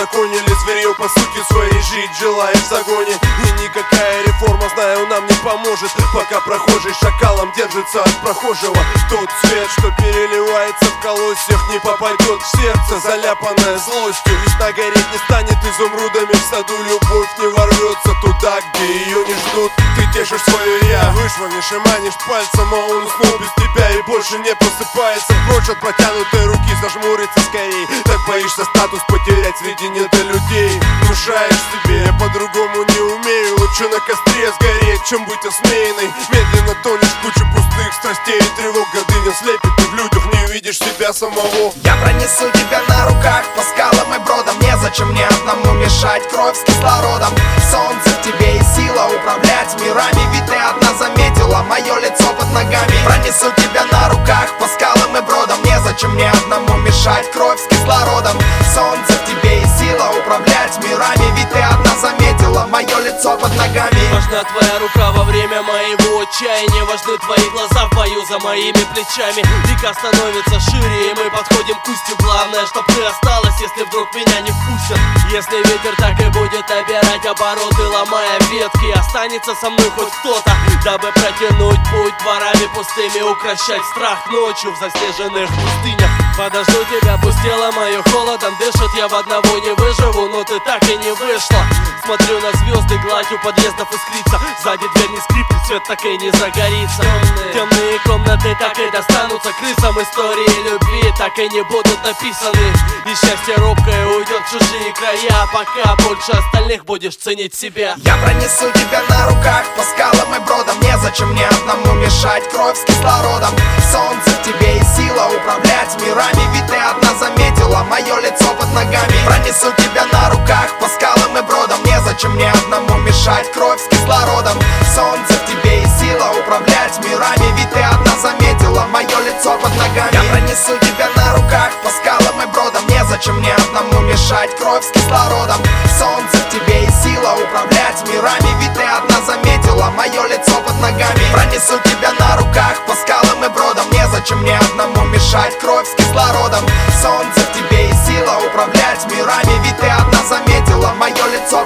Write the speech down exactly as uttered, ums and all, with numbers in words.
узаконили зверье по сути своей, жить желаешь в загоне. И никакая реформа, знаю, нам не поможет, пока прохожий шакалом держится от прохожего. Тот свет, что переливается в колосьях, не попадет в сердце, заляпанное злостью. Весна гореть не станет изумрудами в саду, любовь не ворвется туда, где ее не ждут. Ты тешишь свое я, вышвырнешь и манишь пальцем, а он уснул без тебя и больше не просыпается. Прочь от протянутой руки, зажмуриться скорей. Так боишься статус потерять среди недолюдей. Внушаешь себе, я по-другому не умею, лучше на костре сгореть, чем быть осмеянной. Медленно тонешь в кучу пустых страстей и тревог. Гордыня слепит, ты в людях не видишь себя самого. Я пронесу тебя на руках по скалам и бродам. Незачем мне одному мешать, кровь с кислородом. Солнце в тебе и сила управлять мирами, ведь ты одна заметила мое лицо под ногами. Пронесу тебя на руках по скалам и бродам. Незачем мне одному мешать, кровь с кислородом. Солнце в тебе и сила управлять мирами, ведь ты одна заметила мое лицо под ногами. Важна твоя рука во время моего отчаяния, важны твои глаза в бою за моими плечами. Река становится шире, и мы подходим к устью. Главное, чтоб ты осталась, если вдруг меня не впустят. Если ветер так и будет набирать обороты, ломая ветки, останется со мной хоть кто-то, дабы протянуть путь дворами пустыми, укращать страх ночью в заснеженных пустынях. Подожду тебя, пусть тело мое холодом дышит, я в одного не выживу, но ты так и не вышла. Смотрю на звезды, гладь у подъездов искрится, сзади дверь не скрипнет, свет так и не загорится. Темные, темные комнаты так и достанутся крысам, истории любви так и не будут написаны. И счастье робкое уйдет в чужие края, пока больше остальных будешь ценить себя. Я пронесу тебя на руках по скалам и бродам. Незачем мне одному мешать, кровь с кислородом. Солнце в тебе и сила управлять мирами, ведь ты одна заметила мое лицо под ногами. Пронесу тебя на руках по скалам и бродам. Незачем мне одному мешать, кровь с кислородом. Солнце в тебе и сила управлять мирами, ведь ты одна заметила мое лицо под ногами. Я пронесу тебя на руках по скалам и бродам. Незачем мне одному мешать, кровь с кислородом. Солнце в тебе и сила управлять мирами, ведь ты одна заметила мое лицо под ногами. Пронесу тебя на руках по скалам и бродам. Незачем мне одному мешать, кровь с кислородом. Солнце в тебе и сила управлять мирами, ведь ты одна заметила мое лицо